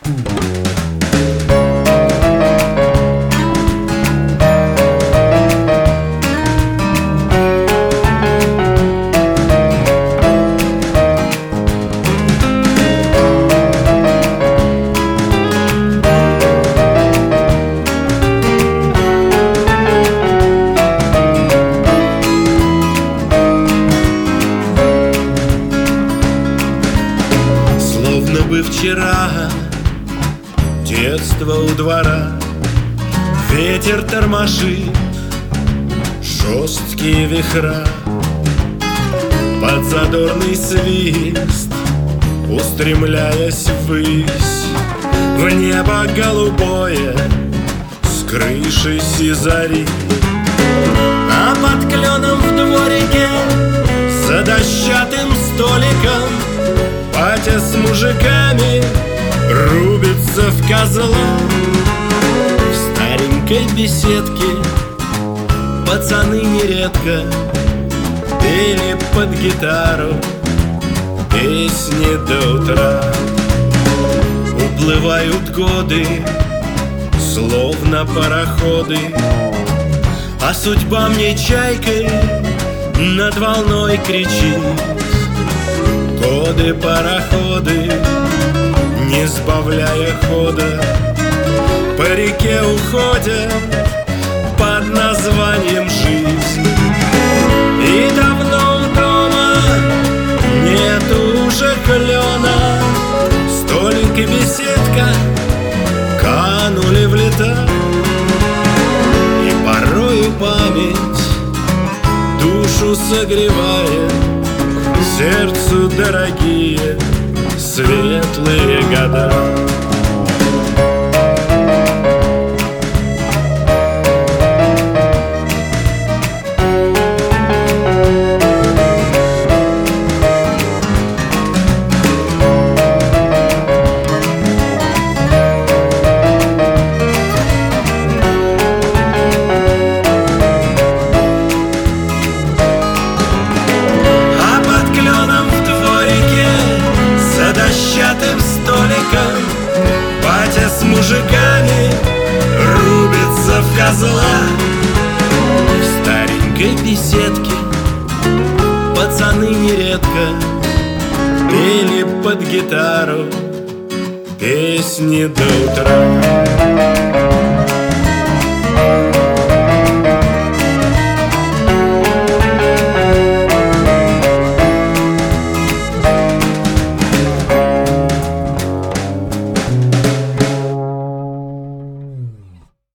Словно бы вчера детство у двора, ветер тормошит жесткие вихра. Под задорный свист, устремляясь ввысь, в небо голубое с крыши сизари. А под кленом в дворике за дощатым столиком батя с мужиками рубится в козла. В старенькой беседке пацаны нередко пели под гитару песни до утра. Уплывают годы, словно пароходы, а судьба мне чайкой над волной кричит. Годы, пароходы, не сбавляя хода, по реке уходят под названием жизнь. И давно дома нету уже клена, столик и беседка канули в лета. И порою память душу согревает, сердцу дорогие светлые года. Батя с мужиками рубится в козла. В старенькой беседке пацаны нередко пели под гитару песни до утра.